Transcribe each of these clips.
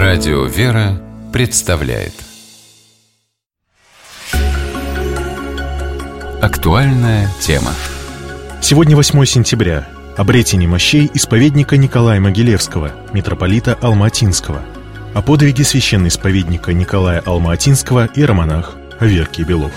Радио «Вера» представляет актуальная тема. Сегодня 8 сентября. Обретение мощей исповедника Николая Могилевского, митрополита Алма-Атинского. О подвиге священноисповедника Николая Алма-Атинского и иеромонах Аверкий Белов.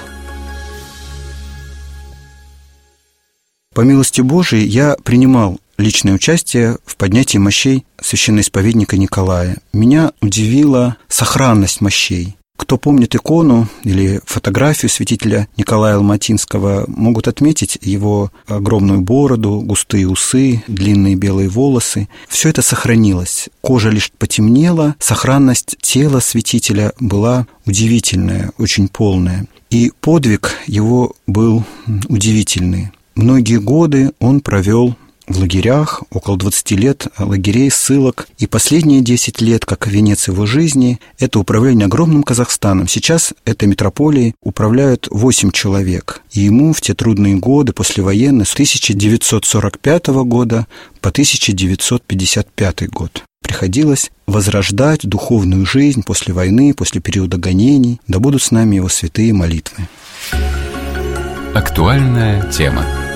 По милости Божией я принимал личное участие в поднятии мощей священноисповедника Николая. Меня удивила сохранность мощей. Кто помнит икону или фотографию святителя Николая Алма-Атинского, могут отметить его огромную бороду, густые усы, длинные белые волосы. Все это сохранилось. Кожа лишь потемнела, сохранность тела святителя была удивительная, очень полная. И подвиг его был удивительный. Многие годы он провел в лагерях, около 20 лет лагерей, ссылок. И последние 10 лет, как венец его жизни, это управление огромным Казахстаном. Сейчас этой митрополией управляют 8 человек. И ему в те трудные годы, послевоенные, с 1945 года по 1955 год, приходилось возрождать духовную жизнь после войны, после периода гонений. Да будут с нами его святые молитвы. Актуальная тема.